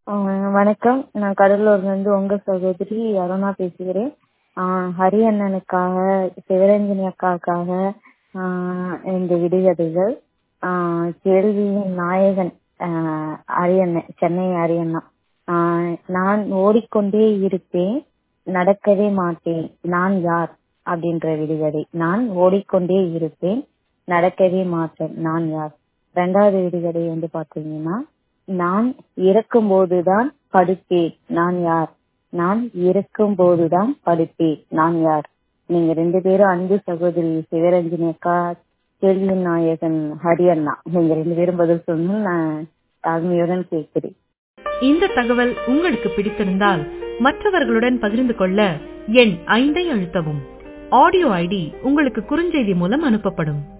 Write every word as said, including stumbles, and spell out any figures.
ஆ, வணக்கம். நான் கடலூர்லேருந்து உங்க சகோதரி அருணா பேசுகிறேன். ஆ, ஹரி அண்ணனுக்காக, சிவரஞ்சனி அக்காவுக்காக ஆ, இந்த விடுகதைகள். ஆ, கேள்வியின் நாயகன் ஆ, அரியண்ணன், சென்னை அரியண்ணா. ஆ, நான் ஓடிக்கொண்டே இருப்பேன், நடக்கவே மாட்டேன், நான் யார் அப்படின்ற விடுகதை. நான் ஓடிக்கொண்டே இருப்பேன், நடக்கவே மாட்டேன், நான் யார். ரெண்டாவது விடுகதை வந்து பாத்தீங்கன்னா, நான் இறக்கும் போதுதான் படுப்பேன், நான் யார். நான் இறக்கும் போதுதான் படுப்பேன், நான் யார். நீங்க ரெண்டு பேரும் அன்பு சகோதரி சிவரஞ்சனி அக்கா, கேள்வியின் நாயகன் ஹரி அண்ணா, நீங்க ரெண்டு பேரும் பதில் சொல்லணும், நான் தாழ்மையுடன் கேட்கிறேன். இந்த தகவல் உங்களுக்கு பிடித்திருந்தால் மற்றவர்களுடன் பகிர்ந்து கொள்ள எண் ஐந்தை அழுத்தவும். ஆடியோ ஐடி உங்களுக்கு குறுஞ்செய்தி மூலம் அனுப்பப்படும்.